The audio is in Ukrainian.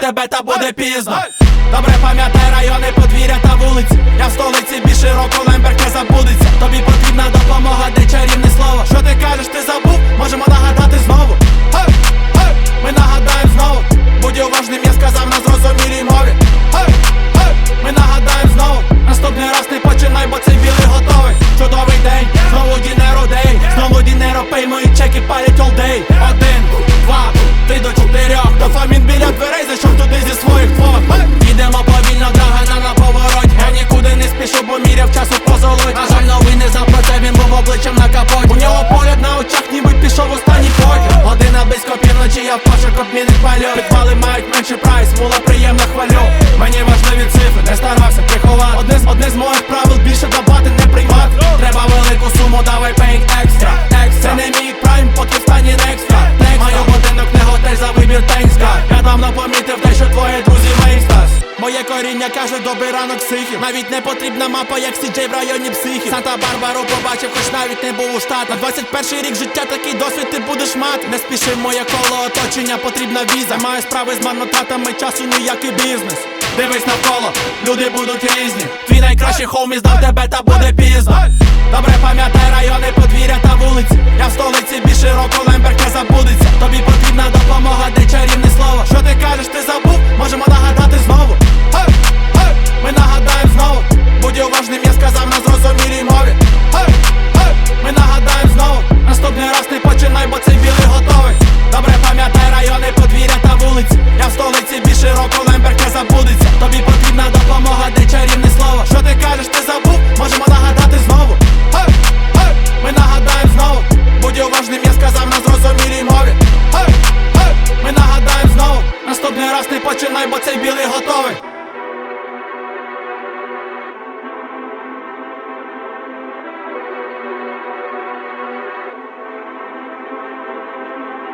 тебе, та буде пізно. Добре пам'ятай райони, подвір'я та вулиці. Я в столиці більше року, Лемберг не забудеться. Тобі потрібна допомога, де чарівне слово. Що ти кажеш, ти забув? Можемо нагадати знову. Ми нагадаємо знову. Будь уважним, я сказав на зрозумілій мові. Ми нагадаємо знову. Наступний раз не починай, бо цей білий готовий. Чудовий день, знову Дінеро дей. Знову Дінеро пей, мої чеки палять all day. 1, 2, 3 до 4. Дофамін біля дверей, зайшов туди зі своїх двох. Їдемо повільно, драгана на повороті. Я нікуди не спішу, бо міряв часу позолоть. На жаль, новий не знав про це, він був обличчям на капоті. У нього погляд на очах, ніби пішов останній потяг. Година близько півночі, я в пошук обмінних пальок. Підвали мають менший прайс, була приємна хвалю. Мені важливі цифри, не старався приховати. Одне з моїх правил, більше давати, не приймати. Треба велику суму, давай paying extra. Це не мій прайм, поки в стані екстра. Маю будинок, не готель, за вибір thanks God. Я давно помітив те, що твої друзі мейстас. Моє коріння каже, добрий ранок психів. Навіть не потрібна мапа, як CJ в районі психів. Санта-Барбару побачив, хоч навіть не був у Штатах. 21-й рік життя, такий досвід ти будеш мати. Не спіши, моє коло оточення, потрібна віза. Маю справи з марнотратами часу, ніякий бізнес. Дивись навколо, люди будуть різні. Твій найкращий хоумі здав тебе, та буде пізно. Добре пам'ятай райони, подвір'я та вулиці. Я в столиці більше року, Лемберг не забудеться. Тобі потрібна допомога, де чарівне слово. Що ти кажеш, ти забув? Можемо нагадати знову. Ми нагадаємо знову. Будь уважним, я сказав на зрозумілій мові. Ми нагадаємо знову. Наступний раз не починай, бо цей білий готовий. Добре пам'ятай райони, подвір'я та вулиці. Я в столиці більше року, Лемберг не забудеться. Тобі потрібна допомога, де чарівне слово. Що ти кажеш, ти забув? Можемо нагадати знову. Ми нагадаємо знову. Будь уважним, я сказав на зрозумілій мові. Ми нагадаємо знову. Наступний раз не починай, бо цей білий готовий.